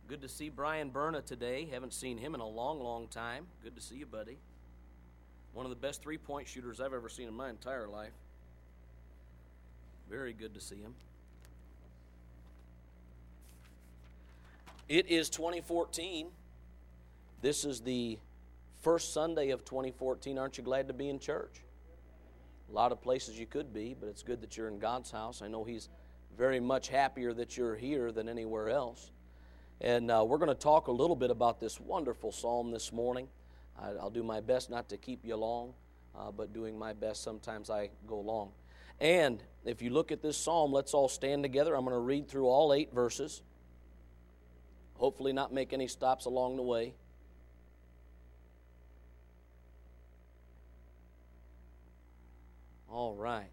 Good to see Brian Berna today. Haven't seen him in a long, long time. Good to see you, buddy. One of the best three-point shooters I've ever seen in my entire life. Very good to see him. It is 2014. This is the first Sunday of 2014. Aren't you glad to be in church? A lot of places you could be, but it's good that you're in God's house. I know He's very much happier that you're here than anywhere else. And we're going to talk a little bit about this wonderful psalm this morning. I'll do my best not to keep you long, but doing my best, sometimes I go long. And if you look at this psalm, let's all stand together. I'm going to read through all 8 verses. Hopefully not make any stops along the way. All right.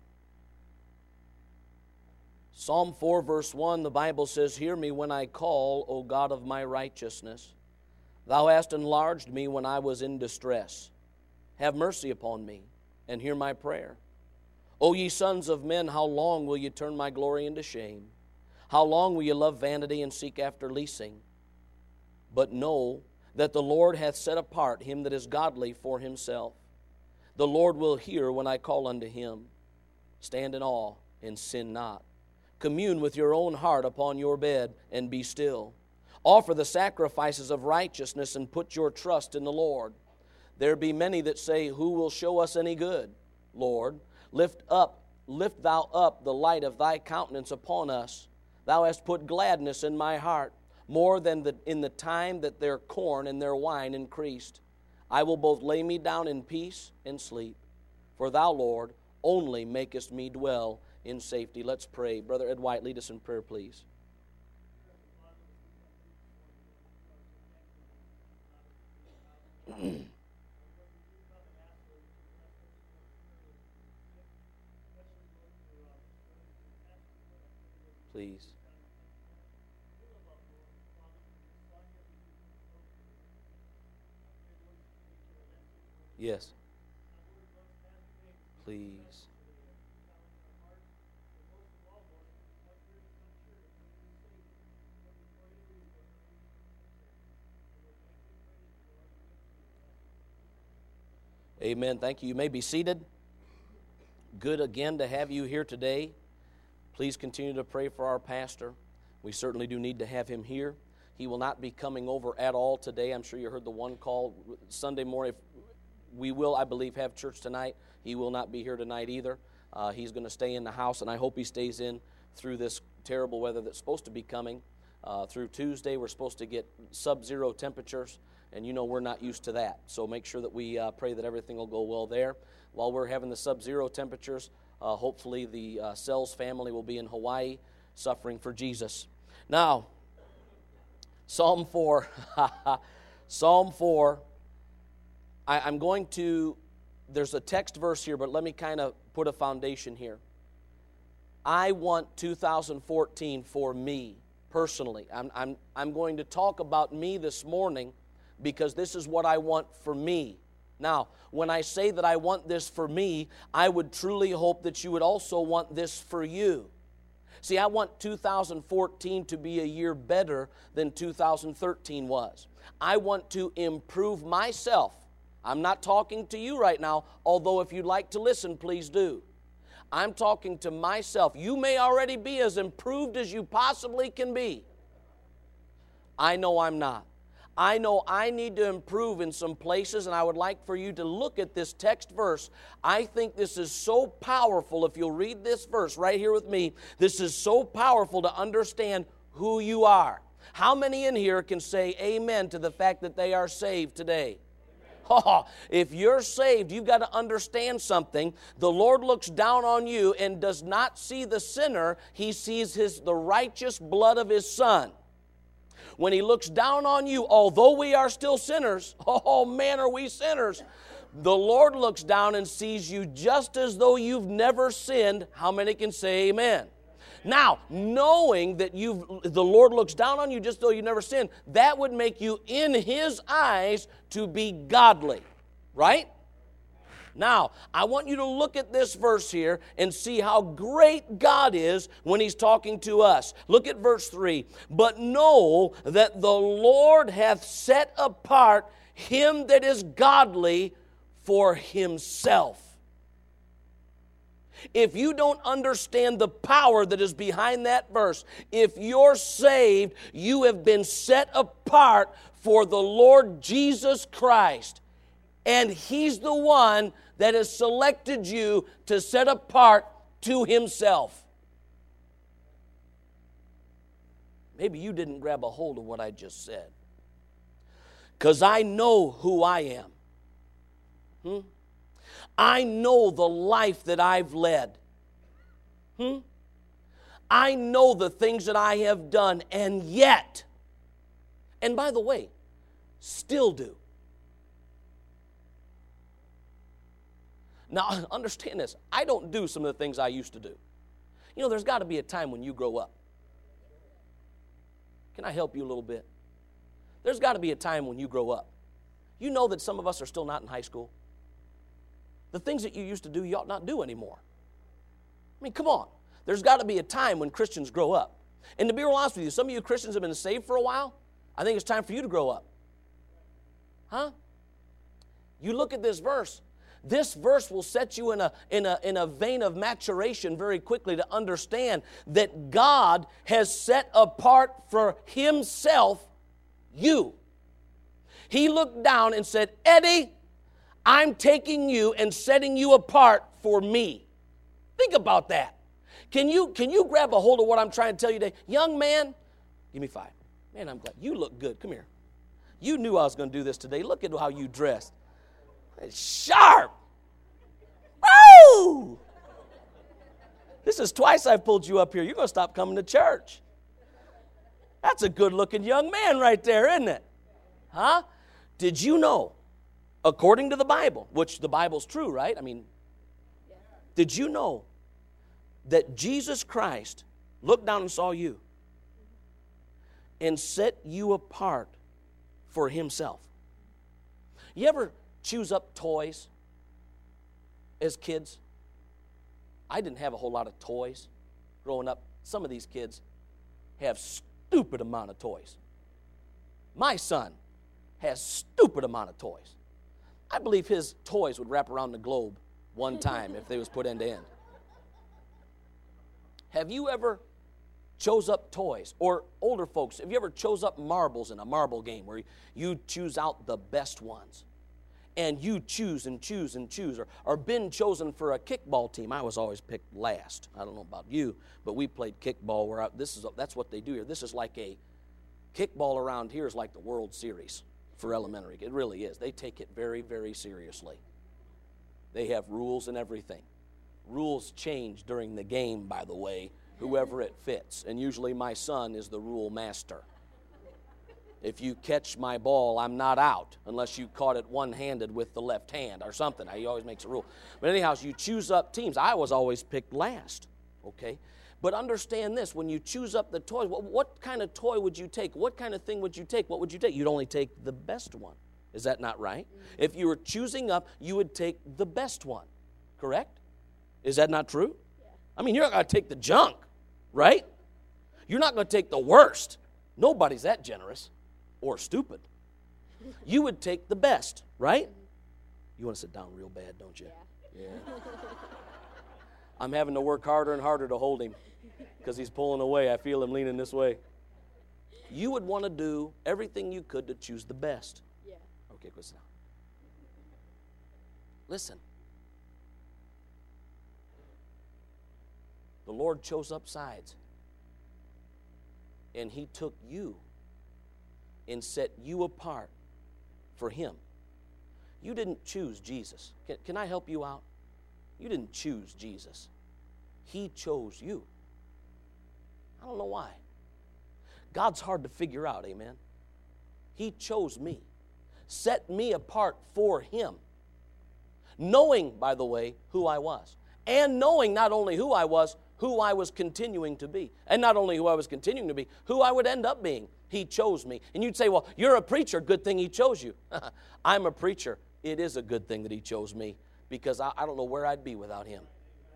Psalm 4, verse 1, the Bible says, "Hear me when I call, O God of my righteousness. Thou hast enlarged me when I was in distress. Have mercy upon me, and hear my prayer. O ye sons of men, how long will ye turn my glory into shame? How long will ye love vanity and seek after leasing? But know that the Lord hath set apart him that is godly for himself. The Lord will hear when I call unto him. Stand in awe and sin not. Commune with your own heart upon your bed, and be still. Offer the sacrifices of righteousness, and put your trust in the Lord. There be many that say, Who will show us any good? Lord, lift thou up the light of thy countenance upon us. Thou hast put gladness in my heart, more than in the time that their corn and their wine increased. I will both lay me down in peace and sleep. For thou, Lord, only makest me dwell in safety." Let's pray. Brother Ed White, lead us in prayer, please. Please. Yes. Please. Amen. Thank you. You may be seated. Good again to have you here today. Please continue to pray for our pastor. We certainly do need to have him here. He will not be coming over at all today. I'm sure you heard the one call Sunday morning. We will, I believe, have church tonight. He will not be here tonight either. He's going to stay in the house, and I hope he stays in through this terrible weather that's supposed to be coming. Through Tuesday, we're supposed to get sub-zero temperatures, and you know we're not used to that. So make sure that we pray that everything will go well there. While we're having the sub-zero temperatures, hopefully the Sells family will be in Hawaii suffering for Jesus. Now, Psalm 4. Psalm 4. I'm going to, there's a text verse here, but let me kind of put a foundation here. I want 2014 for me, personally. I'm going to talk about me this morning because this is what I want for me. Now, when I say that I want this for me, I would truly hope that you would also want this for you. See, I want 2014 to be a year better than 2013 was. I want to improve myself. I'm not talking to you right now, although if you'd like to listen, please do. I'm talking to myself. You may already be as improved as you possibly can be. I know I'm not. I know I need to improve in some places, and I would like for you to look at this text verse. I think this is so powerful. If you'll read this verse right here with me, this is so powerful to understand who you are. How many in here can say amen to the fact that they are saved today? Oh, if you're saved, you've got to understand something. The Lord looks down on you and does not see the sinner. He sees the righteous blood of His Son. When He looks down on you, although we are still sinners, oh man, are we sinners, the Lord looks down and sees you just as though you've never sinned. How many can say amen? Now, knowing that the Lord looks down on you just though you never sinned, that would make you in His eyes to be godly, right? Now, I want you to look at this verse here and see how great God is when He's talking to us. Look at verse 3. But know that the Lord hath set apart him that is godly for Himself. If you don't understand the power that is behind that verse, if you're saved, you have been set apart for the Lord Jesus Christ. And He's the one that has selected you to set apart to Himself. Maybe you didn't grab a hold of what I just said. Because I know who I am. I know the life that I've led. I know the things that I have done, and yet, and by the way, still do. Now, understand this. I don't do some of the things I used to do. You know, there's got to be a time when you grow up. Can I help you a little bit? There's got to be a time when you grow up. You know that some of us are still not in high school. The things that you used to do, you ought not do anymore. I mean, come on. There's got to be a time when Christians grow up. And to be real honest with you, some of you Christians have been saved for a while. I think it's time for you to grow up. Huh? You look at this verse. This verse will set you in a vein of maturation very quickly to understand that God has set apart for Himself you. He looked down and said, Eddie, I'm taking you and setting you apart for me. Think about that. Can you grab a hold of what I'm trying to tell you today? Young man, give me 5. Man, I'm glad. You look good. Come here. You knew I was going to do this today. Look at how you dressed. It's sharp. Woo! This is twice I've pulled you up here. You're going to stop coming to church. That's a good-looking young man right there, isn't it? Huh? Did you know, according to the Bible, which the Bible's true, right? I mean, did you know that Jesus Christ looked down and saw you and set you apart for Himself? You ever choose up toys as kids? I didn't have a whole lot of toys growing up. Some of these kids have stupid amount of toys. My son has stupid amount of toys. I believe his toys would wrap around the globe one time if they was put end to end. Have you ever chose up toys? Or older folks, have you ever chose up marbles in a marble game where you choose out the best ones? And you choose and choose and choose, or been chosen for a kickball team. I was always picked last. I don't know about you, but we played kickball where that's what they do here. This is like a kickball around here is like the World Series for elementary. It really is. They take it very, very seriously. They have rules and everything. Rules change during the game, by the way, whoever it fits. And usually my son is the rule master. If you catch my ball, I'm not out unless you caught it one-handed with the left hand or something. He always makes a rule. But anyhow, you choose up teams. I was always picked last, okay? But understand this, when you choose up the toys, what kind of toy would you take? What kind of thing would you take? What would you take? You'd only take the best one. Is that not right? If you were choosing up, you would take the best one, correct? Is that not true? Yeah. I mean, you're not going to take the junk, right? You're not going to take the worst. Nobody's that generous. Or stupid. You would take the best, right? You want to sit down real bad, don't you? Yeah. I'm having to work harder and harder to hold him because he's pulling away. I feel him leaning this way. You would want to do everything you could to choose the best. Yeah. Okay, go sit down. Listen. The Lord chose up sides. And He took you and set you apart for Him. You didn't choose Jesus. Can I help you out? You didn't choose Jesus. He chose you. I don't know why. God's hard to figure out, amen? He chose me, set me apart for Him, knowing, by the way, who I was, and knowing not only who I was continuing to be, and not only who I was continuing to be, who I would end up being. He chose me. And you'd say, well, you're a preacher. Good thing He chose you. I'm a preacher. It is a good thing that He chose me because I don't know where I'd be without Him.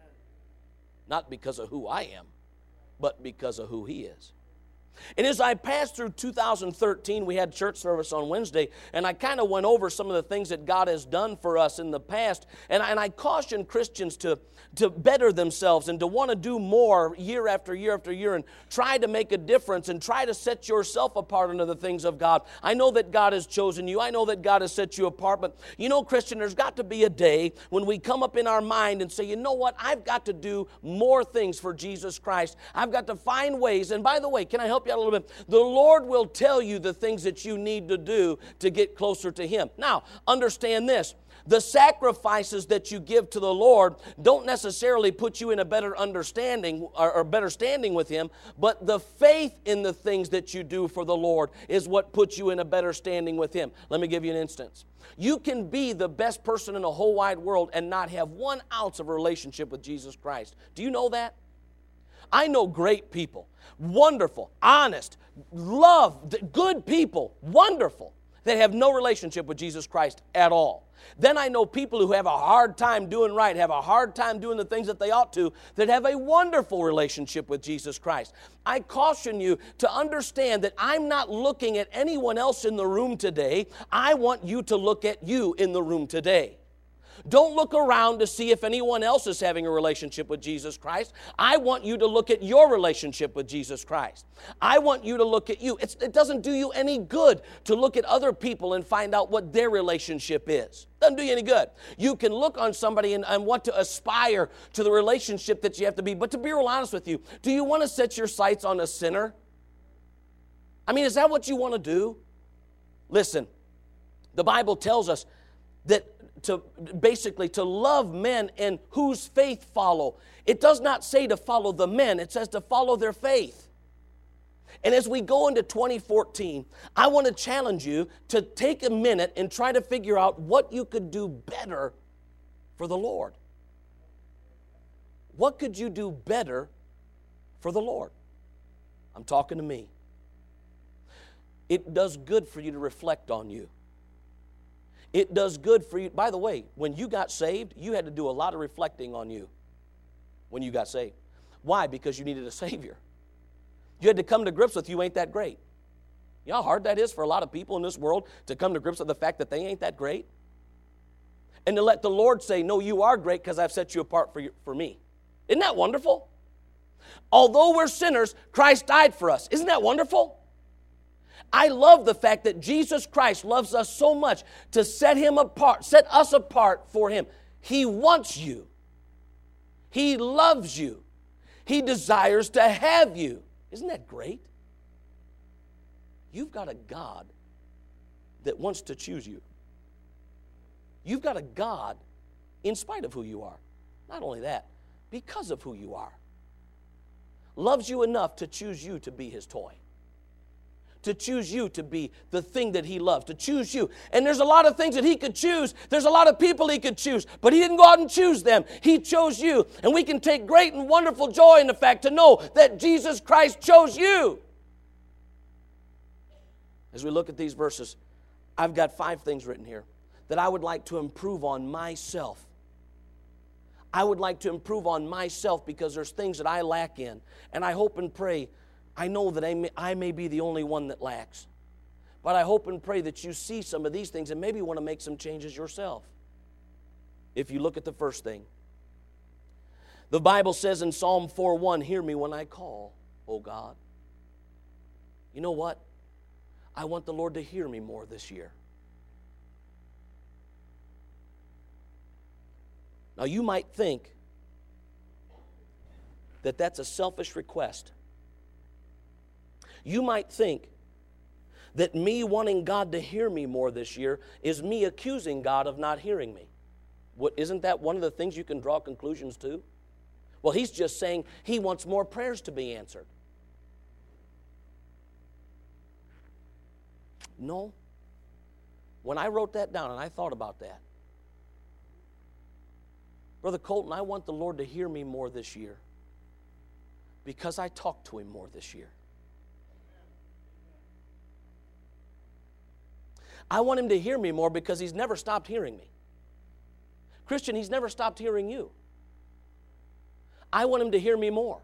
Not because of who I am, but because of who He is. And as I passed through 2013, we had church service on Wednesday, and I kind of went over some of the things that God has done for us in the past. And I caution Christians to better themselves and to want to do more year after year after year and try to make a difference and try to set yourself apart under the things of God. I know that God has chosen you. I know that God has set you apart. But you know, Christian, there's got to be a day when we come up in our mind and say, you know what? I've got to do more things for Jesus Christ. I've got to find ways. And by the way, can I help you out a little bit? The Lord will tell you the things that you need to do to get closer to Him. Now, understand this. The sacrifices that you give to the Lord don't necessarily put you in a better understanding or better standing with Him, but the faith in the things that you do for the Lord is what puts you in a better standing with Him. Let me give you an instance. You can be the best person in the whole wide world and not have 1 ounce of a relationship with Jesus Christ. Do you know that? I know great people, wonderful, honest, love, good people, wonderful, that have no relationship with Jesus Christ at all. Then I know people who have a hard time doing right, have a hard time doing the things that they ought to, that have a wonderful relationship with Jesus Christ. I caution you to understand that I'm not looking at anyone else in the room today. I want you to look at you in the room today. Don't look around to see if anyone else is having a relationship with Jesus Christ. I want you to look at your relationship with Jesus Christ. I want you to look at you. It doesn't do you any good to look at other people and find out what their relationship is. Doesn't do you any good. You can look on somebody and want to aspire to the relationship that you have to be. But to be real honest with you, do you want to set your sights on a sinner? I mean, is that what you want to do? Listen, the Bible tells us that to love men and whose faith follow. It does not say to follow the men. It says to follow their faith. And as we go into 2014, I want to challenge you to take a minute and try to figure out what you could do better for the Lord. What could you do better for the Lord? I'm talking to me. It does good for you to reflect on you. It does good for you. By the way, when you got saved, you had to do a lot of reflecting on you when you got saved. Why? Because you needed a Savior. You had to come to grips with you ain't that great. You know how hard that is for a lot of people in this world to come to grips with the fact that they ain't that great? And to let the Lord say, no, you are great because I've set you apart for me. Isn't that wonderful? Although we're sinners, Christ died for us. Isn't that wonderful? I love the fact that Jesus Christ loves us so much to set us apart for Him. He wants you. He loves you. He desires to have you. Isn't that great? You've got a God that wants to choose you. You've got a God in spite of who you are. Not only that, because of who you are. Loves you enough to choose you to be His toy. To choose you to be the thing that He loves, to choose you. And there's a lot of things that He could choose. There's a lot of people He could choose, but He didn't go out and choose them. He chose you. And we can take great and wonderful joy in the fact to know that Jesus Christ chose you. As we look at these verses, I've got 5 things written here that I would like to improve on myself. I would like to improve on myself because there's things that I lack in. And I hope and pray, I know that I may be the only one that lacks. But I hope and pray that you see some of these things and maybe want to make some changes yourself. If you look at the first thing. The Bible says in Psalm 4:1, hear me when I call, O God. You know what? I want the Lord to hear me more this year. Now you might think that that's a selfish request. You might think that me wanting God to hear me more this year is me accusing God of not hearing me. Isn't that one of the things you can draw conclusions to? Well, He's just saying He wants more prayers to be answered. No. When I wrote that down and I thought about that, Brother Colton, I want the Lord to hear me more this year because I talked to Him more this year. I want Him to hear me more because He's never stopped hearing me. Christian, he's never stopped hearing you. I want him to hear me more.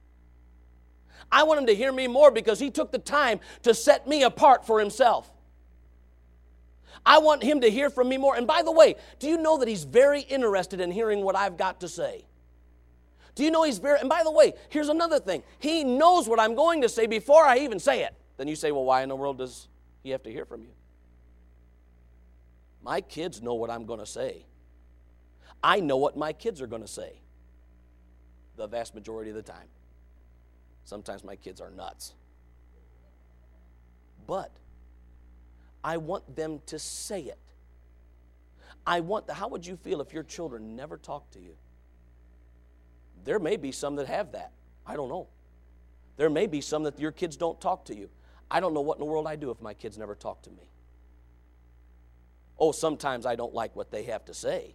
I want him to hear me more because he took the time to set me apart for himself. I want him to hear from me more. And by the way, do you know that he's very interested in hearing what I've got to say? Do you know he's very, and by the way, here's another thing. He knows what I'm going to say before I even say it. Then you say, well, why in the world does he have to hear from you? My kids know what I'm going to say. I know what my kids are going to say the vast majority of the time. Sometimes my kids are nuts. But I want them to say it. How would you feel if your children never talked to you? There may be some that have that. I don't know. There may be some that your kids don't talk to you. I don't know what in the world I'd do if my kids never talked to me. Oh, sometimes I don't like what they have to say.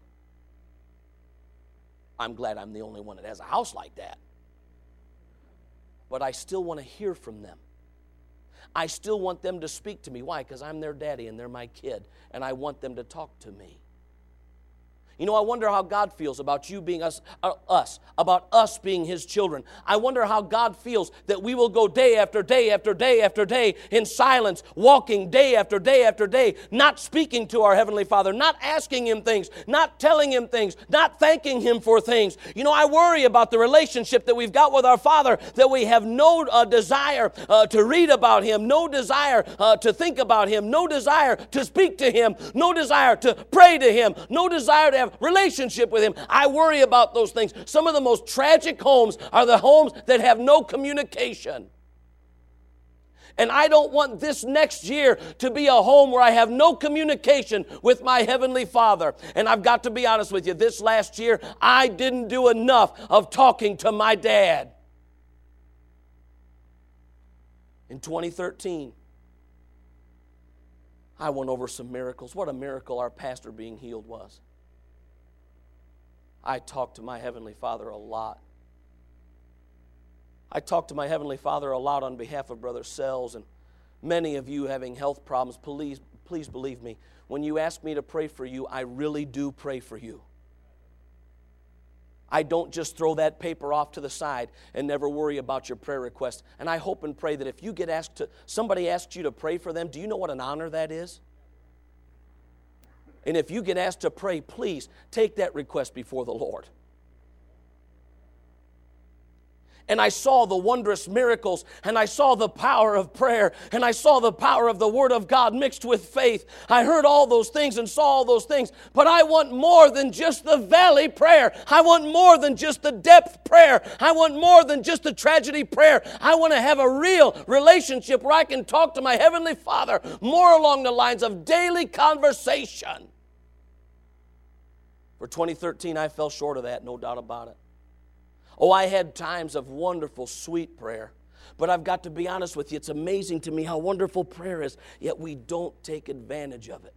I'm glad I'm the only one that has a house like that. But I still want to hear from them. I still want them to speak to me. Why? Because I'm their daddy and they're my kid, and I want them to talk to me. You know, I wonder how God feels about you being about us being His children. I wonder how God feels that we will go day after day after day after day in silence, walking day after day after day, not speaking to our Heavenly Father, not asking Him things, not telling Him things, not thanking Him for things. You know, I worry about the relationship that we've got with our Father, that we have no desire to read about Him, no desire to think about Him, no desire to speak to Him, no desire to pray to Him, no desire to have relationship with Him. I worry about those things. Some of the most tragic homes are the homes that have no communication. And I don't want this next year to be a home where I have no communication with my Heavenly Father. And I've got to be honest with you, this last year, I didn't do enough of talking to my dad. In 2013, I went over some miracles. What a miracle our pastor being healed was. I talked to my Heavenly Father a lot. I talked to my Heavenly Father a lot on behalf of Brother Sells, and many of you having health problems. Please believe me, when you ask me to pray for you, I really do pray for you. I don't just throw that paper off to the side and never worry about your prayer request. And I hope and pray that if you get asked somebody asks you to pray for them, do you know what an honor that is? And if you get asked to pray, please take that request before the Lord. And I saw the wondrous miracles, and I saw the power of prayer, and I saw the power of the Word of God mixed with faith. I heard all those things and saw all those things, but I want more than just the valley prayer. I want more than just the depth prayer. I want more than just the tragedy prayer. I want to have a real relationship where I can talk to my Heavenly Father more along the lines of daily conversation. For 2013, I fell short of that, no doubt about it. Oh, I had times of wonderful, sweet prayer. But I've got to be honest with you, it's amazing to me how wonderful prayer is, yet we don't take advantage of it.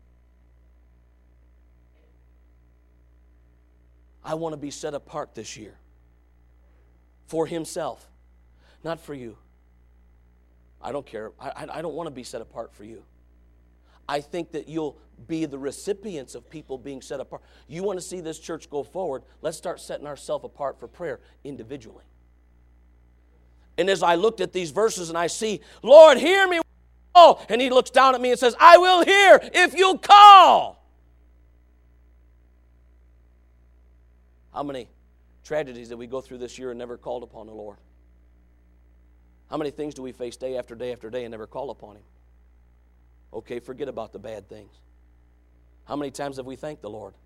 I want to be set apart this year for Himself, not for you. I don't care. I don't want to be set apart for you. I think that you'll be the recipients of people being set apart. You want to see this church go forward, let's start setting ourselves apart for prayer individually. And as I looked at these verses and I see, Lord, hear me. Oh, and He looks down at me and says, I will hear if you'll call. How many tragedies did we go through this year and never called upon the Lord? How many things do we face day after day after day and never call upon Him? Okay, forget about the bad things. How many times have we thanked the Lord?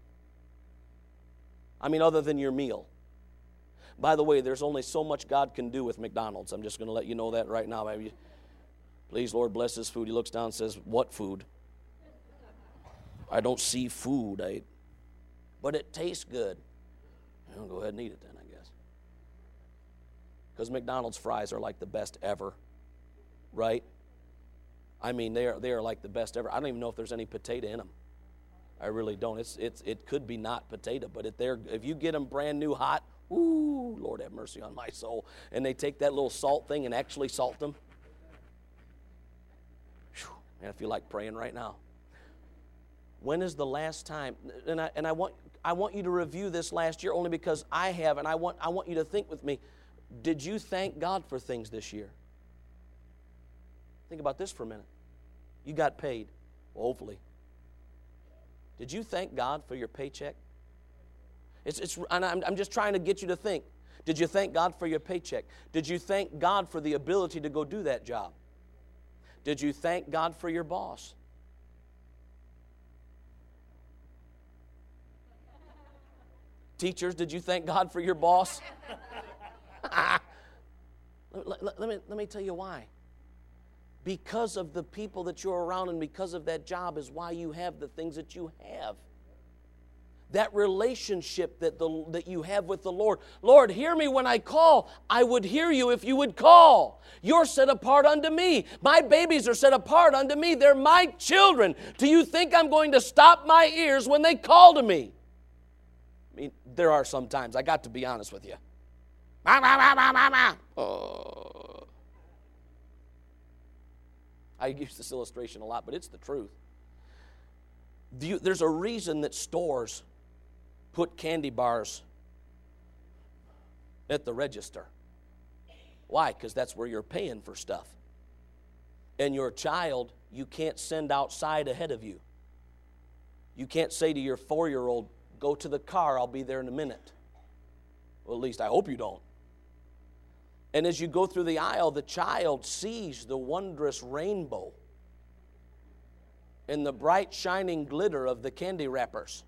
I mean, other than your meal. By the way, there's only so much God can do with McDonald's. I'm just going to let you know that right now. Please, Lord, bless this food. He looks down and says, what food? I don't see food. But it tastes good. I'll go ahead and eat it then, I guess. Because McDonald's fries are like the best ever. Right? I mean, they are like the best ever. I don't even know if there's any potato in them. I really don't. It could be not potato, but if you get them brand new hot, ooh, Lord have mercy on my soul. And they take that little salt thing and actually salt them. Whew, man, I feel like praying right now. When is the last time, and I want you to review this last year only because I have, and I want you to think with me, did you thank God for things this year? Think about this for a minute. You got paid, well, hopefully. Did you thank God for your paycheck? And I'm just trying to get you to think. Did you thank God for your paycheck? Did you thank God for the ability to go do that job? Did you thank God for your boss? Teachers, did you thank God for your boss? Let me tell you why. Because of the people that you're around and because of that job is why you have the things that you have. That relationship that you have with the Lord. Lord, hear me when I call. I would hear you if you would call. You're set apart unto me. My babies are set apart unto me. They're my children. Do you think I'm going to stop my ears when they call to me? I mean, there are some times, I got to be honest with you. Oh. I use this illustration a lot, but it's the truth. There's a reason that stores put candy bars at the register. Why? Because that's where you're paying for stuff. And your child, you can't send outside ahead of you. You can't say to your 4-year-old, go to the car, I'll be there in a minute. Well, at least I hope you don't. And as you go through the aisle, the child sees the wondrous rainbow and the bright shining glitter of the candy wrappers.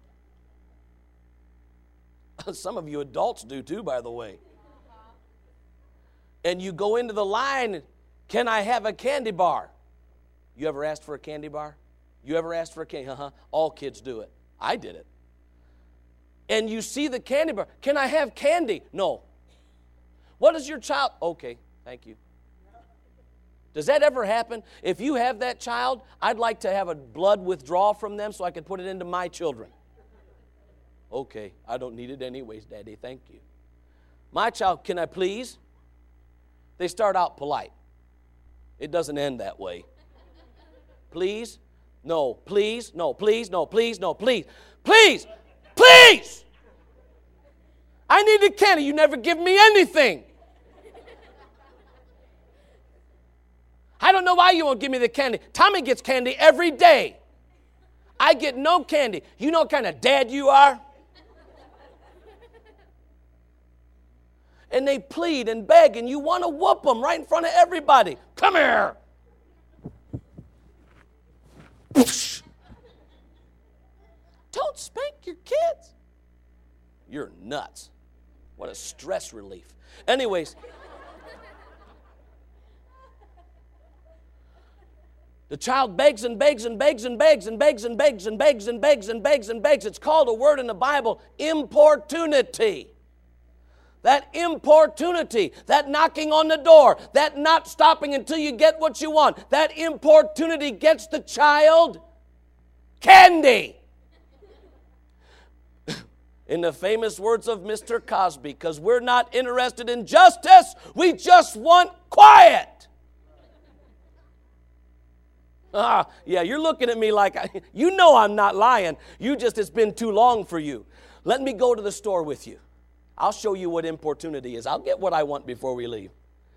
Some of you adults do too, by the way. And you go into the line, can I have a candy bar? You ever asked for a candy bar? You ever asked for a candy? All kids do it. I did it. And you see the candy bar. Can I have candy? No. What is your child? Okay, thank you. Does that ever happen? If you have that child, I'd like to have a blood withdrawal from them so I can put it into my children. Okay, I don't need it anyways, Daddy, thank you. My child, can I please? They start out polite. It doesn't end that way. Please? No, please? No, please? No, please? No, please? Please! Please! I need a candy. You never give me anything. I don't know why you won't give me the candy. Tommy gets candy every day. I get no candy. You know what kind of dad you are? And they plead and beg, and you want to whoop them right in front of everybody. Come here. Don't spank your kids. You're nuts. What a stress relief. Anyways, the child begs and begs and begs and begs and begs and begs and begs and begs and begs and begs. It's called a word in the Bible, importunity. That importunity, that knocking on the door, that not stopping until you get what you want, that importunity gets the child candy. In the famous words of Mr. Cosby, because we're not interested in justice, we just want quiet. Yeah, you're looking at me like, you know I'm not lying. It's been too long for you. Let me go to the store with you. I'll show you what importunity is. I'll get what I want before we leave.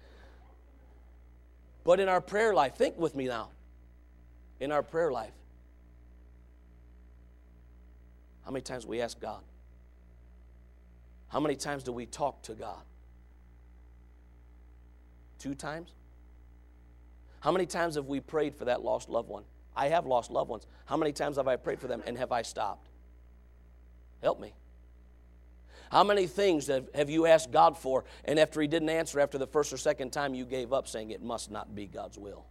But in our prayer life, think with me now. In our prayer life, how many times do we ask God? How many times do we talk to God? 2 times? How many times have we prayed for that lost loved one? I have lost loved ones. How many times have I prayed for them and have I stopped? Help me. How many things have you asked God for, and after He didn't answer, after the first or second time you gave up saying it must not be God's will?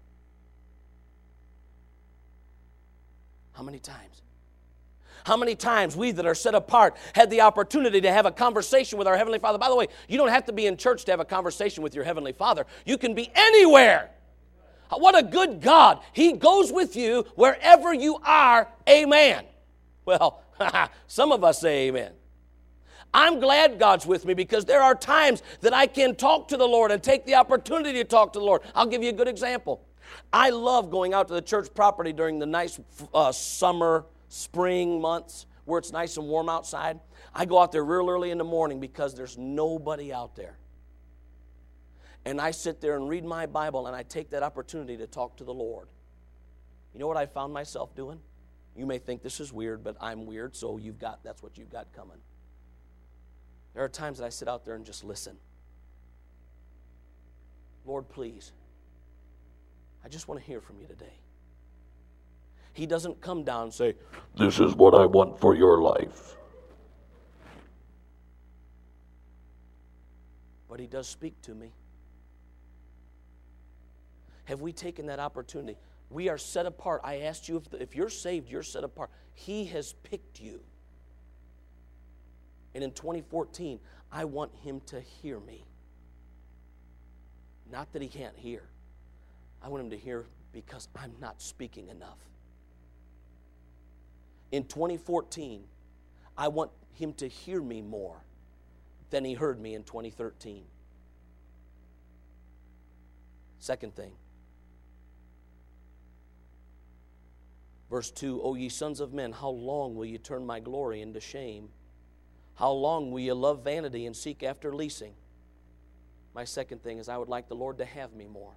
How many times? How many times we that are set apart had the opportunity to have a conversation with our Heavenly Father? By the way, you don't have to be in church to have a conversation with your Heavenly Father. You can be anywhere. What a good God. He goes with you wherever you are. Amen. Well, some of us say amen. I'm glad God's with me because there are times that I can talk to the Lord and take the opportunity to talk to the Lord. I'll give you a good example. I love going out to the church property during the nice summer spring months where it's nice and warm outside, I go out there real early in the morning because there's nobody out there. And I sit there and read my Bible, and I take that opportunity to talk to the Lord. You know what I found myself doing? You may think this is weird, but I'm weird, so that's what you've got coming. There are times that I sit out there and just listen. Lord, please, I just want to hear from you today. He doesn't come down and say, this is what I want for your life. But he does speak to me. Have we taken that opportunity? We are set apart. I asked you, if you're saved, you're set apart. He has picked you. And in 2014, I want him to hear me. Not that he can't hear. I want him to hear because I'm not speaking enough. In 2014, I want him to hear me more than he heard me in 2013. Second thing. Verse 2, O ye sons of men, how long will you turn my glory into shame? How long will you love vanity and seek after leasing? My second thing is I would like the Lord to have me more.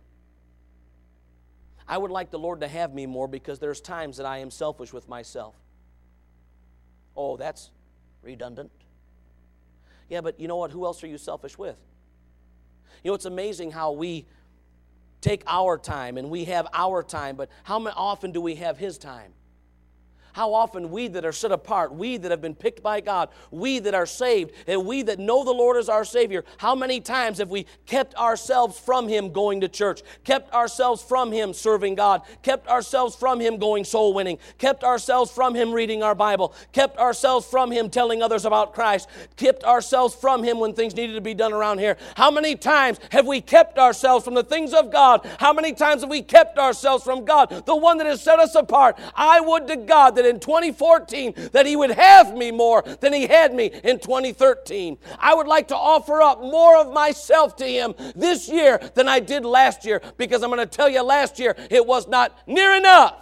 I would like the Lord to have me more because there's times that I am selfish with myself. Oh, that's redundant. Yeah, but you know what? Who else are you selfish with? You know, it's amazing how we take our time and we have our time, but how often do we have his time? How often we that are set apart, we that have been picked by God, we that are saved, and we that know the Lord as our Savior, how many times have we kept ourselves from him going to church, kept ourselves from him serving God, kept ourselves from him going soul winning, kept ourselves from him reading our Bible, kept ourselves from him telling others about Christ, kept ourselves from him when things needed to be done around here? How many times have we kept ourselves from the things of God? How many times have we kept ourselves from God, the one that has set us apart? I would to God that in 2014 that he would have me more than he had me in 2013. I would like to offer up more of myself to him this year than I did last year, because I'm going to tell you, last year it was not near enough.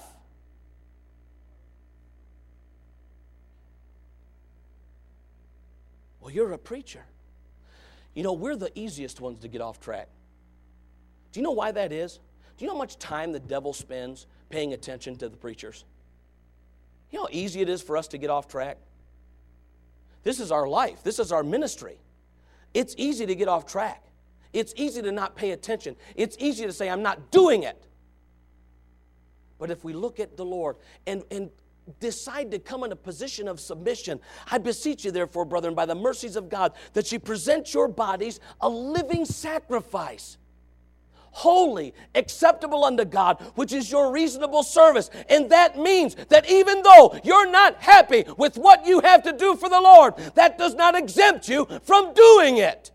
Well, you're a preacher. You know, we're the easiest ones to get off track. Do you know why that is? Do you know how much time the devil spends paying attention to the preachers? You know how easy it is for us to get off track? This is our life. This is our ministry. It's easy to get off track. It's easy to not pay attention. It's easy to say, I'm not doing it. But if we look at the Lord and decide to come in a position of submission, I beseech you, therefore, brethren, by the mercies of God, that you present your bodies a living sacrifice, holy, acceptable unto God, which is your reasonable service. And that means that even though you're not happy with what you have to do for the Lord, that does not exempt you from doing it.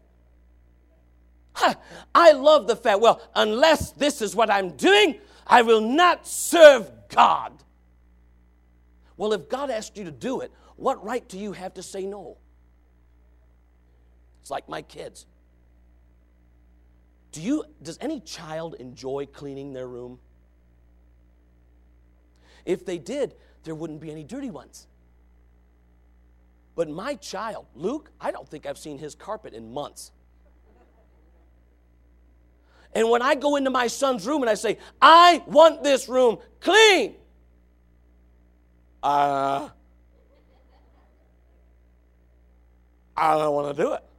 I love the fact, well, unless this is what I'm doing, I will not serve God. Well, if God asked you to do it, what right do you have to say no? It's like my kids. Does any child enjoy cleaning their room? If they did, there wouldn't be any dirty ones. But my child, Luke, I don't think I've seen his carpet in months. And when I go into my son's room and I say, I want this room clean, I don't want to do it.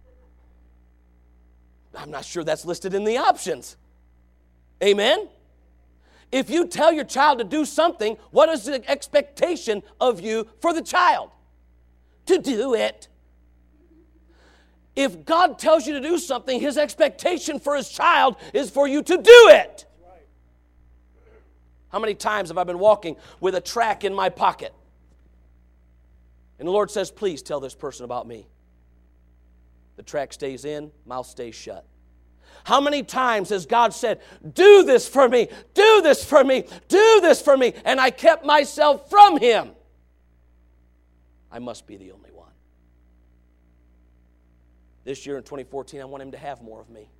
I'm not sure that's listed in the options. Amen? If you tell your child to do something, what is the expectation of you for the child? To do it. If God tells you to do something, his expectation for his child is for you to do it. How many times have I been walking with a tract in my pocket? And the Lord says, please tell this person about me. The tract stays in, mouth stays shut. How many times has God said, do this for me, do this for me, do this for me, and I kept myself from him? I must be the only one. This year in 2014, I want him to have more of me.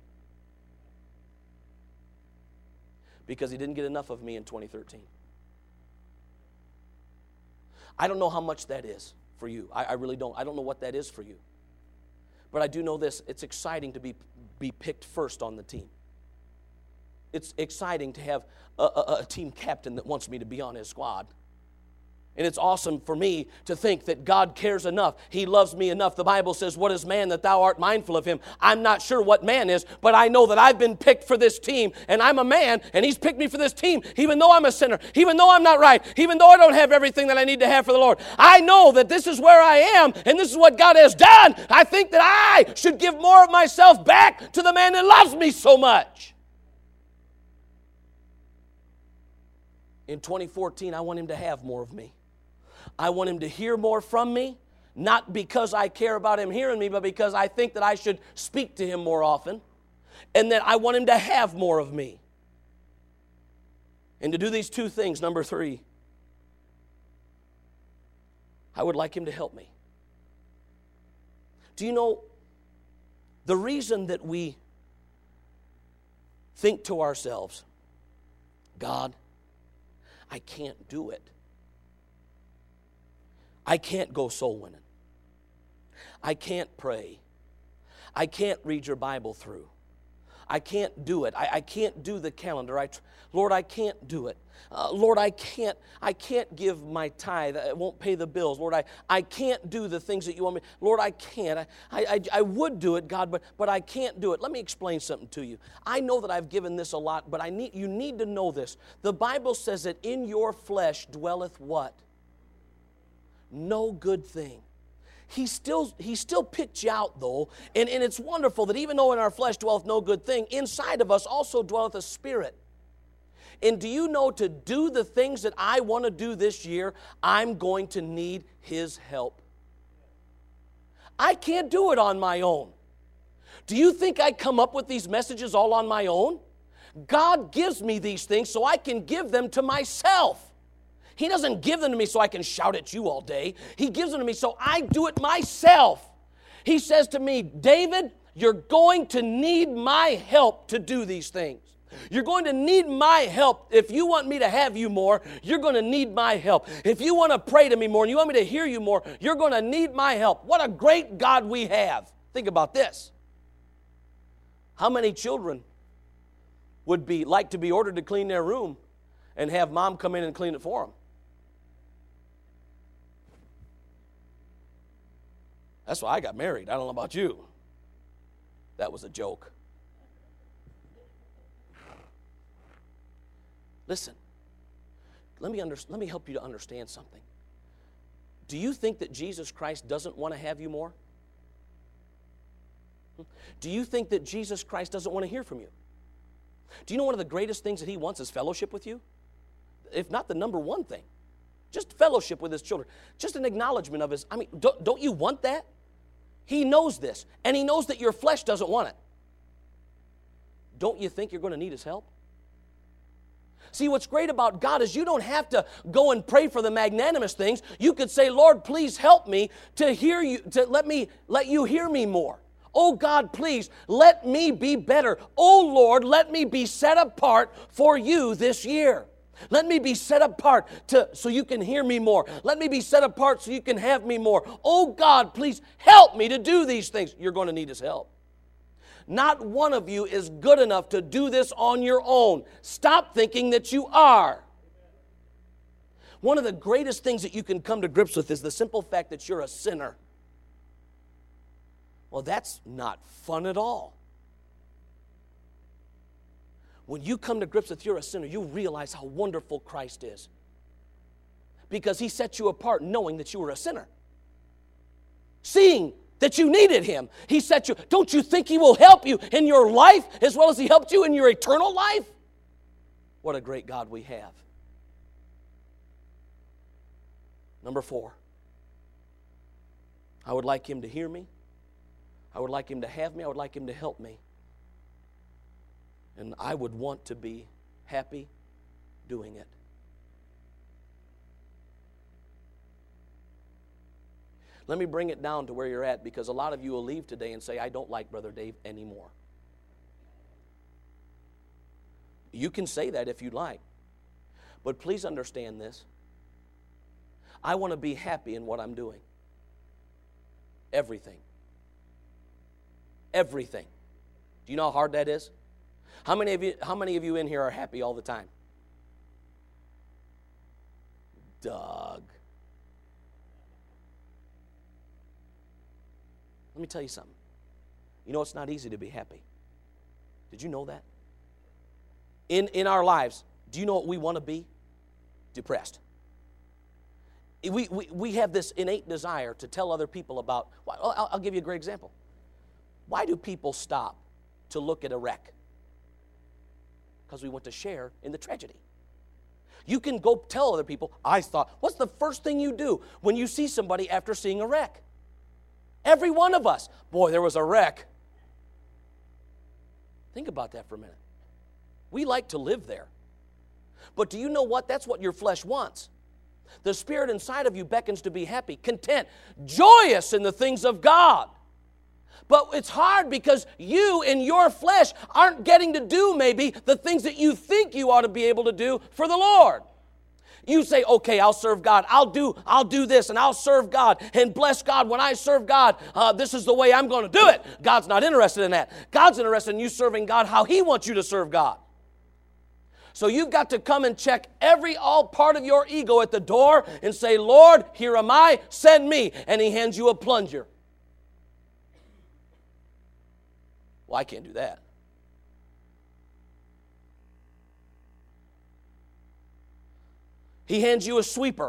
Because he didn't get enough of me in 2013. I don't know how much that is for you. I really don't. I don't know what that is for you. But I do know this. It's exciting to be picked first on the team. It's exciting to have a team captain that wants me to be on his squad. And it's awesome for me to think that God cares enough. He loves me enough. The Bible says, what is man that thou art mindful of him? I'm not sure what man is, but I know that I've been picked for this team, and I'm a man, and he's picked me for this team, even though I'm a sinner, even though I'm not right, even though I don't have everything that I need to have for the Lord. I know that this is where I am, and this is what God has done. I think that I should give more of myself back to the man that loves me so much. In 2014, I want him to have more of me. I want him to hear more from me, not because I care about him hearing me, but because I think that I should speak to him more often, and that I want him to have more of me. And to do these two things, number 3, I would like him to help me. Do you know, the reason that we think to ourselves, God, I can't do it. I can't go soul winning. I can't pray. I can't read your Bible through. I can't do it. I can't do the calendar. Lord, I can't do it. Lord, I can't give my tithe. I won't pay the bills. Lord, I can't do the things that you want me. Lord, I can't. I would do it, God, but I can't do it. Let me explain something to you. I know that I've given this a lot, but you need to know this. The Bible says that in your flesh dwelleth what? No good thing. He still picked you out, though, and it's wonderful that even though in our flesh dwelleth no good thing, inside of us also dwelleth a spirit. And do you know, to do the things that I want to do this year, I'm going to need His help. I can't do it on my own. Do you think I come up with these messages all on my own? God gives me these things so I can give them to myself. He doesn't give them to me so I can shout at you all day. He gives them to me so I do it myself. He says to me, David, you're going to need my help to do these things. You're going to need my help. If you want me to have you more, you're going to need my help. If you want to pray to me more and you want me to hear you more, you're going to need my help. What a great God we have. Think about this. How many children would like to be ordered to clean their room and have mom come in and clean it for them? That's why I got married. I don't know about you. That was a joke. Listen, let me help you to understand something. Do you think that Jesus Christ doesn't want to have you more? Do you think that Jesus Christ doesn't want to hear from you? Do you know one of the greatest things that He wants is fellowship with you? If not the number one thing. Just fellowship with His children. Just an acknowledgement of His, don't you want that? He knows this, and He knows that your flesh doesn't want it. Don't you think you're going to need His help? See, what's great about God is you don't have to go and pray for the magnanimous things. You could say, Lord, please help me to hear you, to let you hear me more. Oh God, please let me be better. Oh Lord, let me be set apart for you this year. Let me be set apart so you can hear me more. Let me be set apart so you can have me more. Oh God, please help me to do these things. You're going to need His help. Not one of you is good enough to do this on your own. Stop thinking that you are. One of the greatest things that you can come to grips with is the simple fact that you're a sinner. Well, that's not fun at all. When you come to grips with you're a sinner, you realize how wonderful Christ is. Because He set you apart knowing that you were a sinner. Seeing that you needed Him. He set you. Don't you think He will help you in your life as well as He helped you in your eternal life? What a great God we have. Number 4. I would like Him to hear me. I would like Him to have me. I would like Him to help me. And I would want to be happy doing it. Let me bring it down to where you're at, because a lot of you will leave today and say, I don't like Brother Dave anymore. You can say that if you'd like. But please understand this. I want to be happy in what I'm doing. Everything. Everything. Do you know how hard that is? How many of you in here are happy all the time? Doug. Let me tell you something. You know it's not easy to be happy. Did you know that? In our lives, do you know what we want to be? Depressed. We have this innate desire to tell other people about, I'll give you a great example. Why do people stop to look at a wreck? Because we want to share in the tragedy. You can go tell other people, what's the first thing you do when you see somebody after seeing a wreck? Every one of us. Boy, there was a wreck. Think about that for a minute. We like to live there. But do you know what? That's what your flesh wants. The Spirit inside of you beckons to be happy, content, joyous in the things of God. But it's hard because you in your flesh aren't getting to do maybe the things that you think you ought to be able to do for the Lord. You say, okay, I'll serve God. I'll do this and I'll serve God and bless God. When I serve God, this is the way I'm going to do it. God's not interested in that. God's interested in you serving God how He wants you to serve God. So you've got to come and check all part of your ego at the door and say, Lord, here am I, send me. And He hands you a plunger. Well, I can't do that. He hands you a sweeper.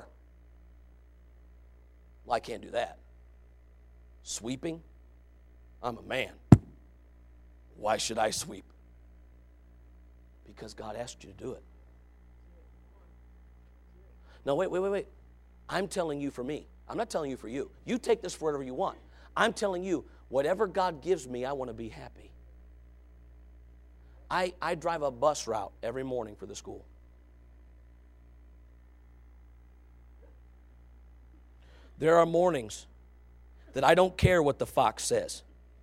Well, I can't do that. Sweeping? I'm a man. Why should I sweep? Because God asked you to do it. No, wait. I'm telling you for me. I'm not telling you for you. You take this for whatever you want. I'm telling you, whatever God gives me, I want to be happy. I drive a bus route every morning for the school. There are mornings that I don't care what the fox says.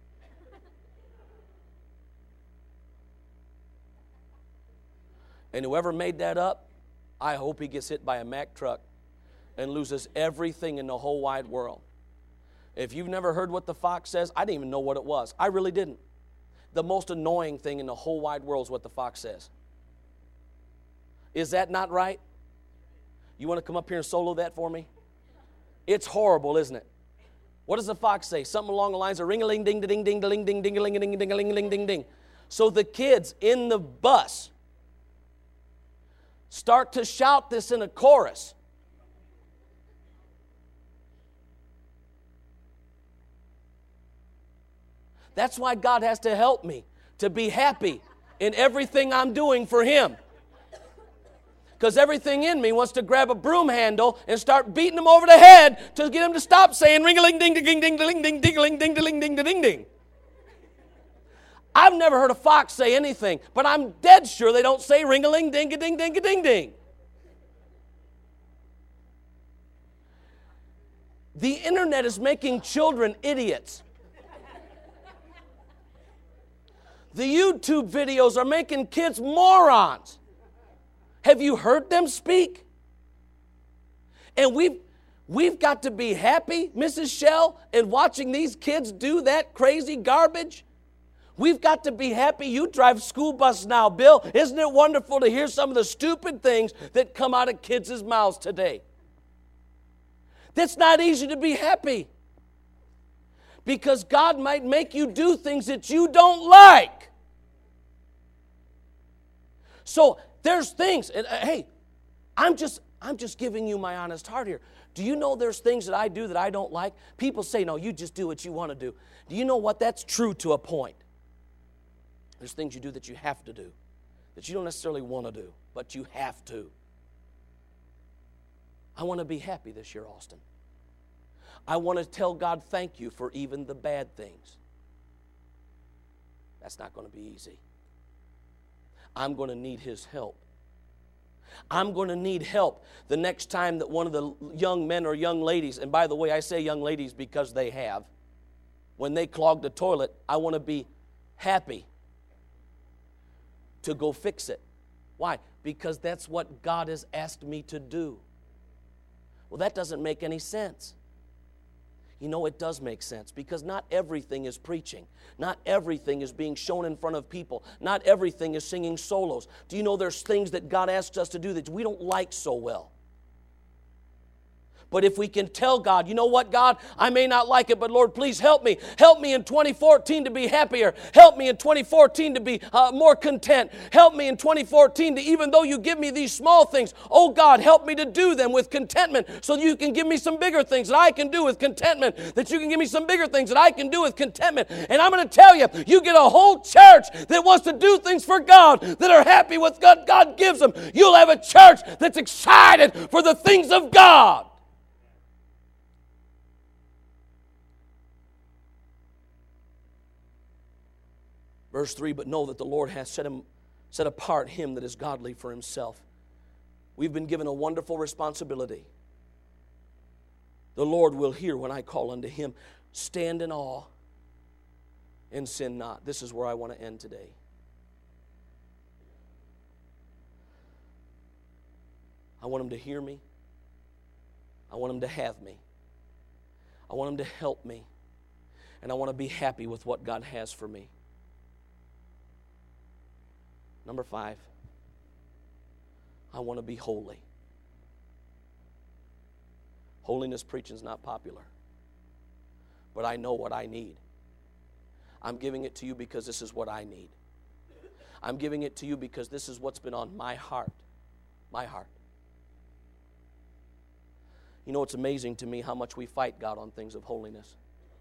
And whoever made that up, I hope he gets hit by a Mack truck and loses everything in the whole wide world. If you've never heard what the fox says, I didn't even know what it was. I really didn't. The most annoying thing in the whole wide world is what the fox says. Is that not right? You want to come up here and solo that for me? It's horrible, isn't it? What does the fox say? Something along the lines of ring-a-ling-ding-ding-ding-ding-ding-ding-ding-ding-ding-ding-ding-ding. So the kids in the bus start to shout this in a chorus. That's why God has to help me to be happy in everything I'm doing for Him. Because everything in me wants to grab a broom handle and start beating him over the head to get him to stop saying ring-a-ling-ding-ding-ding-ding-ding-ding-ding-ding-ding-ding. I've never heard a fox say anything, but I'm dead sure they don't say ring-a-ling-ding-a-ding-ding-a-ding-ding. The internet is making children idiots. The YouTube videos are making kids morons. Have you heard them speak? And we've got to be happy, Mrs. Shell, in watching these kids do that crazy garbage. We've got to be happy. You drive school bus now, Bill. Isn't it wonderful to hear some of the stupid things that come out of kids' mouths today? That's not easy to be happy. Because God might make you do things that you don't like. So there's things, and hey, I'm just giving you my honest heart here. Do you know there's things that I do that I don't like? People say, no, you just do what you want to do. Do you know what? That's true to a point. There's things you do that you have to do, that you don't necessarily want to do, but you have to. I want to be happy this year, Austin. I want to tell God thank you for even the bad things. That's not going to be easy. I'm going to need His help. I'm going to need help the next time that one of the young men or young ladies, and by the way, I say young ladies because they have, when they clog the toilet, I want to be happy to go fix it. Why? Because that's what God has asked me to do. Well, that doesn't make any sense. You know, it does make sense, because not everything is preaching. Not everything is being shown in front of people. Not everything is singing solos. Do you know there's things that God asks us to do that we don't like so well? But if we can tell God, you know what, God, I may not like it, but Lord, please help me. Help me in 2014 to be happier. Help me in 2014 to be more content. Help me in 2014 to, even though you give me these small things, oh God, help me to do them with contentment, so that you can give me some bigger things that I can do with contentment, that you can give me some bigger things that I can do with contentment. And I'm going to tell you, you get a whole church that wants to do things for God, that are happy with what God gives them. You'll have a church that's excited for the things of God. Verse 3, but know that the Lord hath set apart him that is godly for himself. We've been given a wonderful responsibility. The Lord will hear when I call unto him. Stand in awe and sin not. This is where I want to end today. I want him to hear me. I want him to have me. I want him to help me. And I want to be happy with what God has for me. Number 5, I want to be holy. Holiness preaching is not popular, but I know what I need. I'm giving it to you because this is what I need. I'm giving it to you because this is what's been on my heart. My heart. You know, it's amazing to me how much we fight God on things of holiness.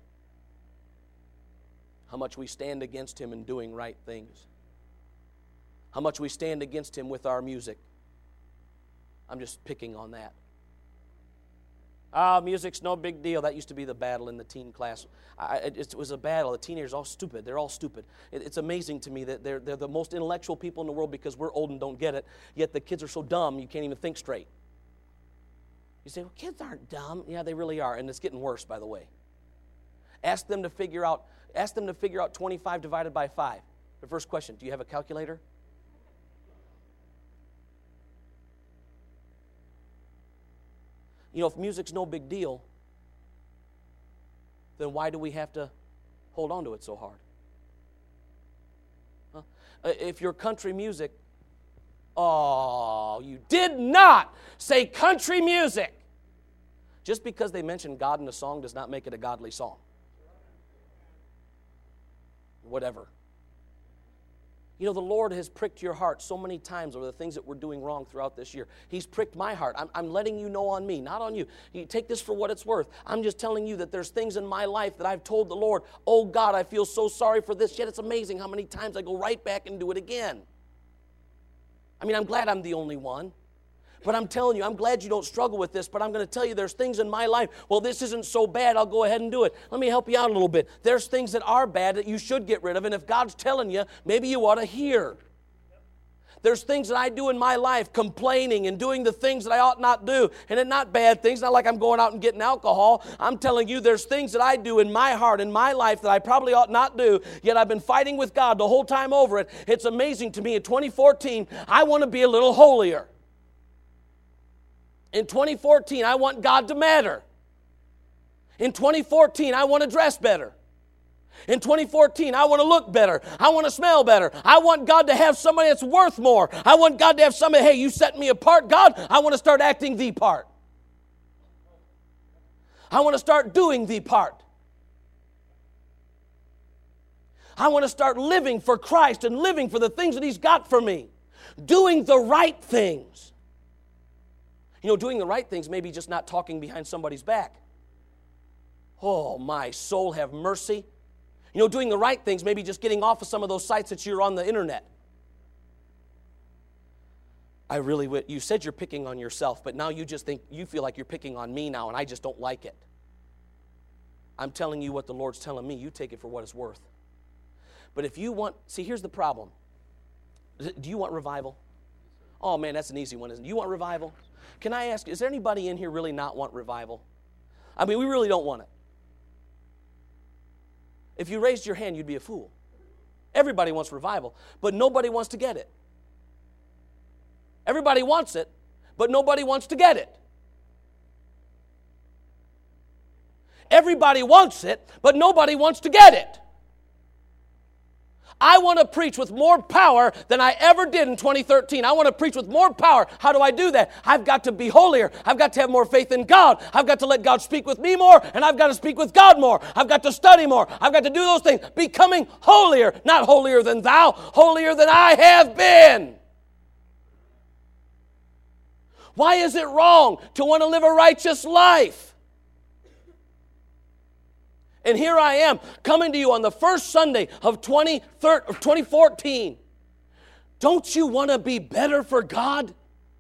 How much we stand against him in doing right things. How much we stand against him with our music. I'm just picking on that. Music's no big deal. That used to be the battle in the teen class. It was a battle. The teenagers are all stupid. They're all stupid. It's amazing to me that they're the most intellectual people in the world because we're old and don't get it, yet the kids are so dumb you can't even think straight. You say, well, kids aren't dumb. Yeah, they really are, and it's getting worse, by the way. Ask them to figure out 25 divided by 5. The first question, do you have a calculator? You know, if music's no big deal, then why do we have to hold on to it so hard? Huh? If your country music, oh, you did not say country music. Just because they mention God in a song does not make it a godly song. Whatever. You know, the Lord has pricked your heart so many times over the things that we're doing wrong throughout this year. He's pricked my heart. I'm letting you know on me, not on you. You take this for what it's worth. I'm just telling you that there's things in my life that I've told the Lord, oh God, I feel so sorry for this, yet it's amazing how many times I go right back and do it again. I mean, I'm glad I'm the only one. But I'm telling you, I'm glad you don't struggle with this, but I'm going to tell you there's things in my life, well, this isn't so bad, I'll go ahead and do it. Let me help you out a little bit. There's things that are bad that you should get rid of, and if God's telling you, maybe you ought to hear. There's things that I do in my life, complaining and doing the things that I ought not do. And they're not bad things, not like I'm going out and getting alcohol. I'm telling you, there's things that I do in my heart, in my life, that I probably ought not do, yet I've been fighting with God the whole time over it. It's amazing to me. In 2014, I want to be a little holier. In 2014, I want God to matter. In 2014, I want to dress better. In 2014, I want to look better. I want to smell better. I want God to have somebody that's worth more. I want God to have somebody, hey, you set me apart, God. I want to start acting the part. I want to start doing the part. I want to start living for Christ and living for the things that He's got for me. Doing the right things. You know, doing the right things may be just not talking behind somebody's back. Oh, my soul, have mercy. You know, doing the right things may be just getting off of some of those sites that you're on the internet. You said you're picking on yourself, but now you just think, you feel like you're picking on me now, and I just don't like it. I'm telling you what the Lord's telling me. You take it for what it's worth. But if you want, see, here's the problem. Do you want revival? Oh, man, that's an easy one, isn't it? Do you want revival? Can I ask, is there anybody in here really not want revival? I mean, we really don't want it. If you raised your hand, you'd be a fool. Everybody wants revival, but nobody wants to get it. Everybody wants it, but nobody wants to get it. Everybody wants it, but nobody wants to get it. I want to preach with more power than I ever did in 2013. I want to preach with more power. How do I do that? I've got to be holier. I've got to have more faith in God. I've got to let God speak with me more, and I've got to speak with God more. I've got to study more. I've got to do those things. Becoming holier, not holier than thou, holier than I have been. Why is it wrong to want to live a righteous life? And here I am, coming to you on the first Sunday of 2014. Don't you want to be better for God?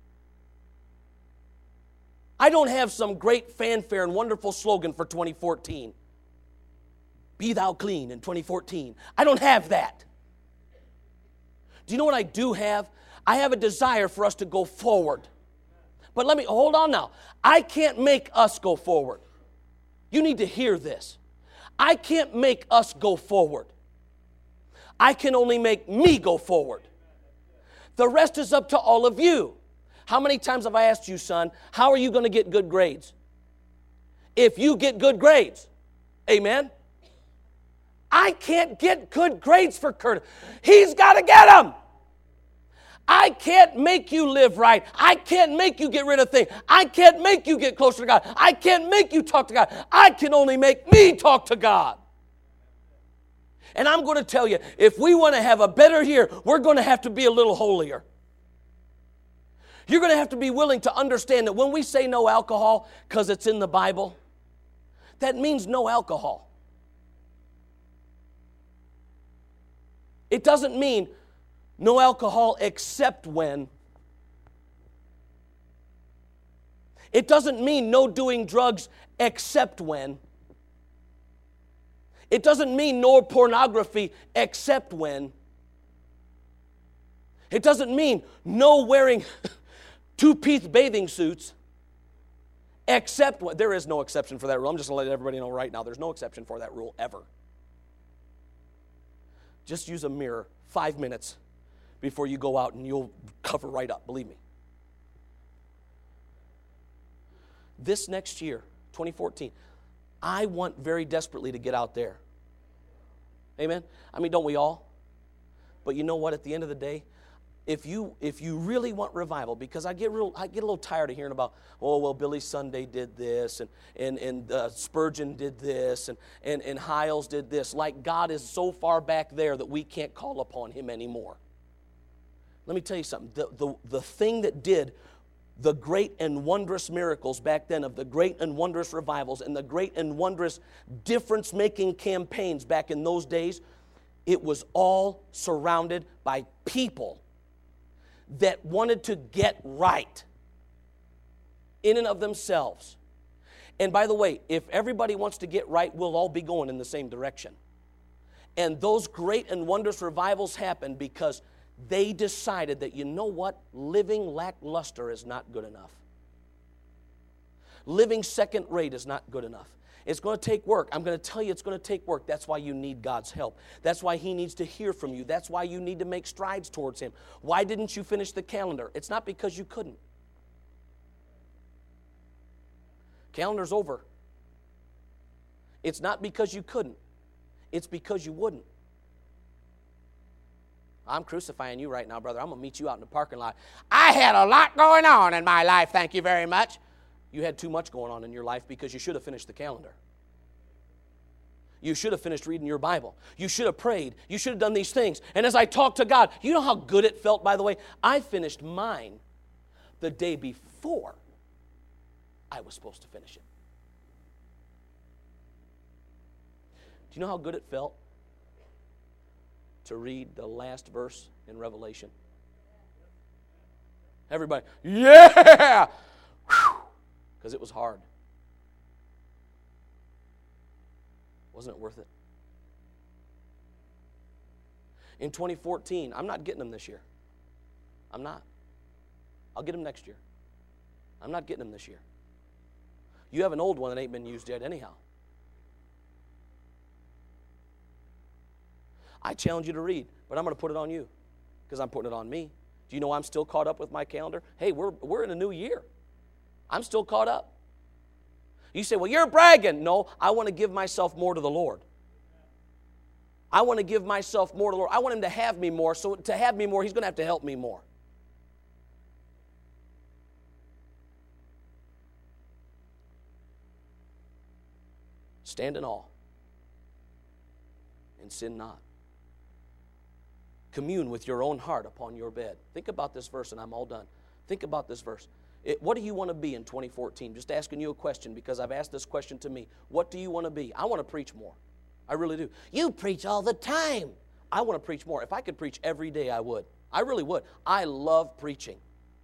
I don't have some great fanfare and wonderful slogan for 2014. Be thou clean in 2014. I don't have that. Do you know what I do have? I have a desire for us to go forward. But hold on now. I can't make us go forward. You need to hear this. I can't make us go forward. I can only make me go forward. The rest is up to all of you. How many times have I asked you, son, how are you going to get good grades? If you get good grades, amen? I can't get good grades for Curtis. He's got to get them. I can't make you live right. I can't make you get rid of things. I can't make you get closer to God. I can't make you talk to God. I can only make me talk to God. And I'm going to tell you, if we want to have a better year, we're going to have to be a little holier. You're going to have to be willing to understand that when we say no alcohol, because it's in the Bible, that means no alcohol. It doesn't mean no alcohol except when. It doesn't mean no doing drugs except when. It doesn't mean no pornography except when. It doesn't mean no wearing two-piece bathing suits except when. There is no exception for that rule. I'm just going to let everybody know right now. There's no exception for that rule ever. Just use a mirror 5 minutes before you go out and you'll cover right up, believe me. This next year, 2014, I want very desperately to get out there. Amen? I mean, don't we all? But you know what? At the end of the day, if you really want revival, because I get a little tired of hearing about, oh, well, Billy Sunday did this, and Spurgeon did this, and Hiles did this. Like God is so far back there that we can't call upon Him anymore. Let me tell you something. The thing that did the great and wondrous miracles back then, of the great and wondrous revivals and the great and wondrous difference-making campaigns back in those days, it was all surrounded by people that wanted to get right in and of themselves. And by the way, if everybody wants to get right, we'll all be going in the same direction. And those great and wondrous revivals happened because they decided that, you know what, living lackluster is not good enough. Living second rate is not good enough. It's going to take work. I'm going to tell you it's going to take work. That's why you need God's help. That's why He needs to hear from you. That's why you need to make strides towards Him. Why didn't you finish the calendar? It's not because you couldn't. Calendar's over. It's not because you couldn't. It's because you wouldn't. I'm crucifying you right now, brother. I'm going to meet you out in the parking lot. I had a lot going on in my life, thank you very much. You had too much going on in your life because you should have finished the calendar. You should have finished reading your Bible. You should have prayed. You should have done these things. And as I talked to God, you know how good it felt, by the way? I finished mine the day before I was supposed to finish it. Do you know how good it felt to read the last verse in Revelation? Everybody, yeah! Because it was hard. Wasn't it worth it? In 2014, I'm not getting them this year. I'm not. I'll get them next year. I'm not getting them this year. You have an old one that ain't been used yet anyhow. I challenge you to read, but I'm going to put it on you because I'm putting it on me. Do you know I'm still caught up with my calendar? Hey, we're in a new year. I'm still caught up. You say, well, you're bragging. No, I want to give myself more to the Lord. I want to give myself more to the Lord. I want Him to have me more. So to have me more, He's going to have to help me more. Stand in awe and sin not. Commune with your own heart upon your bed. Think about this verse, and I'm all done. Think about this verse. What do you want to be in 2014? Just asking you a question, because I've asked this question to me. What do you want to be? I want to preach more. I really do. You preach all the time. I want to preach more. If I could preach every day, I would. I really would. I love preaching.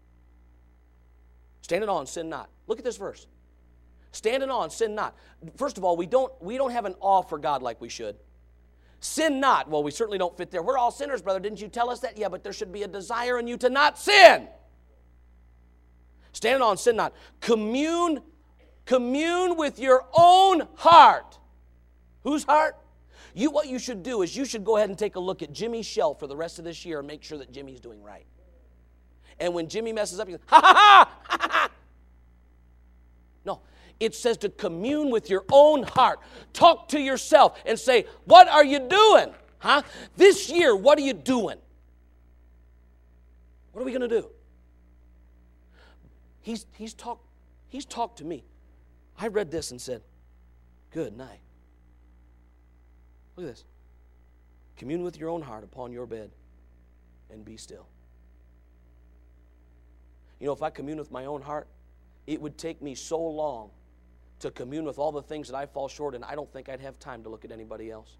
Stand in awe and sin not. Look at this verse. Stand in awe and sin not. First of all, we don't have an awe for God like we should. Sin not. Well, we certainly don't fit there. We're all sinners, brother. Didn't you tell us that? Yeah, but there should be a desire in you to not sin. Stand in awe and sin not. Commune with your own heart. Whose heart? What you should do is you should go ahead and take a look at Jimmy's shelf for the rest of this year and make sure that Jimmy's doing right. And when Jimmy messes up, you say, ha ha ha, ha ha ha. No, it says to commune with your own heart. Talk to yourself and say, what are you doing? Huh? This year, what are you doing? What are we going to do? He's talked to me. I read this and said, good night. Look at this. Commune with your own heart upon your bed and be still. You know, if I commune with my own heart, it would take me so long to commune with all the things that I fall short in, I don't think I'd have time to look at anybody else.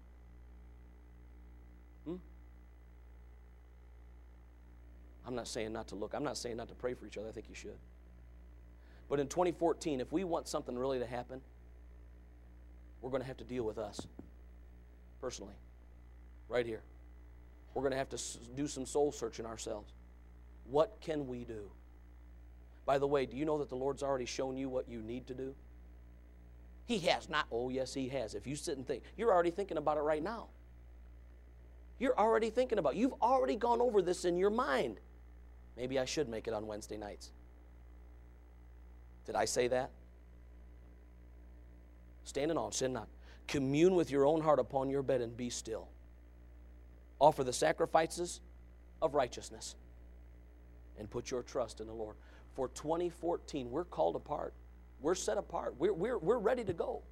I'm not saying not to look. I'm not saying not to pray for each other. I think you should. But in 2014, if we want something really to happen, we're going to have to deal with us personally, right here. We're going to have to do some soul searching ourselves. What can we do? By the way, do you know that the Lord's already shown you what you need to do? He has not. Oh, yes, He has. If you sit and think, you're already thinking about it right now. You're already thinking about it. You've already gone over this in your mind. Maybe I should make it on Wednesday nights. Did I say that? Stand in awe, sin not. Commune with your own heart upon your bed and be still. Offer the sacrifices of righteousness and put your trust in the Lord. For 2014, we're called apart. We're set apart. We're ready to go.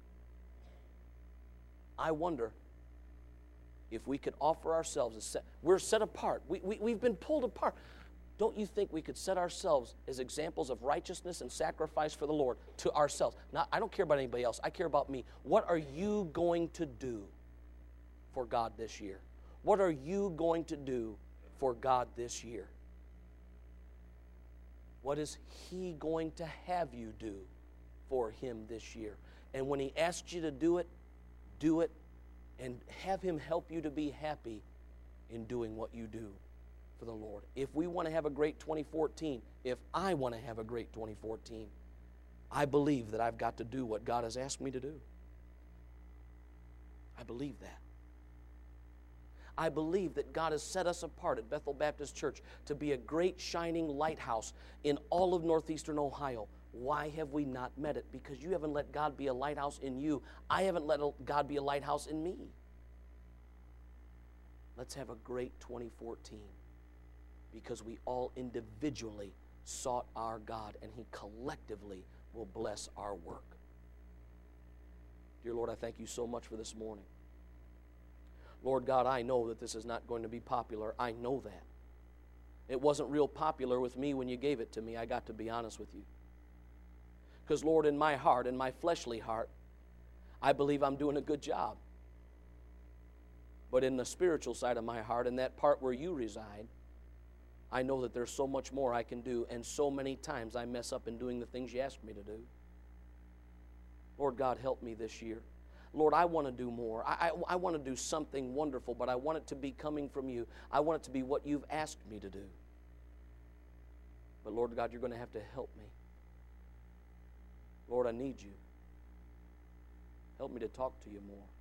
I wonder if we could offer ourselves, we're set apart. We've been pulled apart. Don't you think we could set ourselves as examples of righteousness and sacrifice for the Lord to ourselves? Now, I don't care about anybody else. I care about me. What are you going to do for God this year? What are you going to do for God this year? What is He going to have you do for Him this year? And when He asks you to do it, and have Him help you to be happy in doing what you do for the Lord. If we want to have a great 2014, if I want to have a great 2014, I believe that I've got to do what God has asked me to do. I believe that. I believe that God has set us apart at Bethel Baptist Church to be a great shining lighthouse in all of northeastern Ohio. Why have we not met it? Because you haven't let God be a lighthouse in you. I haven't let God be a lighthouse in me. Let's have a great 2014 because we all individually sought our God and He collectively will bless our work. Dear Lord, I thank you so much for this morning. Lord God, I know that this is not going to be popular. I know that. It wasn't real popular with me when you gave it to me. I got to be honest with you. Because, Lord, in my heart, in my fleshly heart, I believe I'm doing a good job. But in the spiritual side of my heart, in that part where you reside, I know that there's so much more I can do, and so many times I mess up in doing the things you asked me to do. Lord God, help me this year. Lord, I want to do more. I want to do something wonderful, but I want it to be coming from you. I want it to be what you've asked me to do. But Lord God, you're going to have to help me. Lord, I need you. Help me to talk to you more.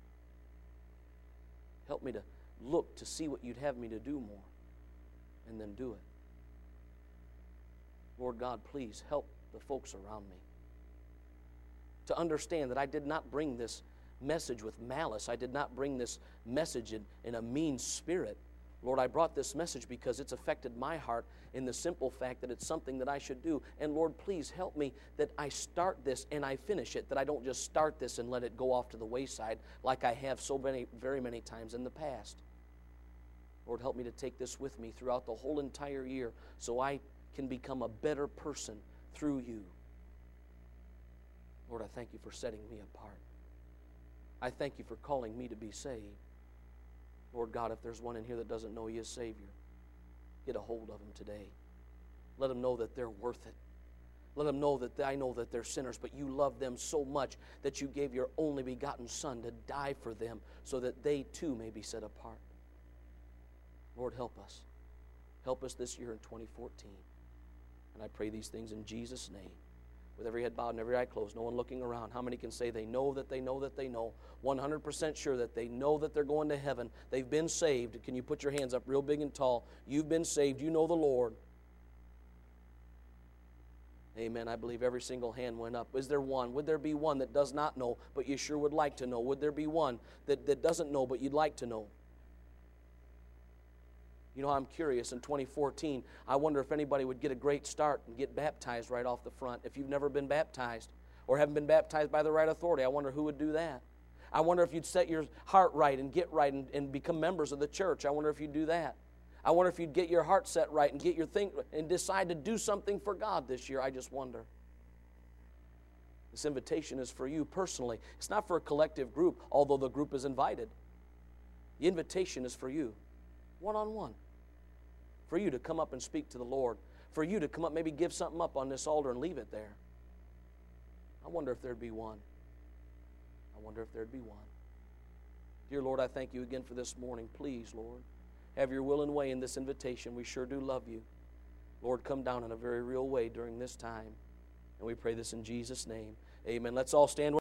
Help me to look to see what you'd have me to do more, and then do it. Lord God, please help the folks around me. to understand that I did not bring this message with malice. I did not bring this message in a mean spirit. Lord, I brought this message because it's affected my heart in the simple fact that it's something that I should do. And Lord, please help me that I start this and I finish it, that I don't just start this and let it go off to the wayside like I have very many times in the past. Lord, help me to take this with me throughout the whole entire year so I can become a better person through you. Lord, I thank you for setting me apart. I thank you for calling me to be saved. Lord God, if there's one in here that doesn't know you as Savior, get a hold of them today. Let them know that they're worth it. Let them know that I know that they're sinners, but you love them so much that you gave your only begotten Son to die for them so that they too may be set apart. Lord, help us. Help us this year in 2014. And I pray these things in Jesus' name. With every head bowed and every eye closed, no one looking around. How many can say they know that they know that they know? 100% sure that they know that they're going to heaven. They've been saved. Can you put your hands up real big and tall? You've been saved. You know the Lord. Amen. I believe every single hand went up. Is there one? Would there be one that does not know, but you sure would like to know? Would there be one that doesn't know, but you'd like to know? You know, I'm curious, in 2014, I wonder if anybody would get a great start and get baptized right off the front. If you've never been baptized or haven't been baptized by the right authority, I wonder who would do that. I wonder if you'd set your heart right and get right and become members of the church. I wonder if you'd do that. I wonder if you'd get your heart set right and get your thing and decide to do something for God this year. I just wonder. This invitation is for you personally. It's not for a collective group, although the group is invited. The invitation is for you, one-on-one. For you to come up and speak to the Lord. For you to come up, maybe give something up on this altar and leave it there. I wonder if there'd be one. I wonder if there'd be one. Dear Lord, I thank you again for this morning. Please, Lord, have your will and way in this invitation. We sure do love you. Lord, come down in a very real way during this time. And we pray this in Jesus' name. Amen. Let's all stand.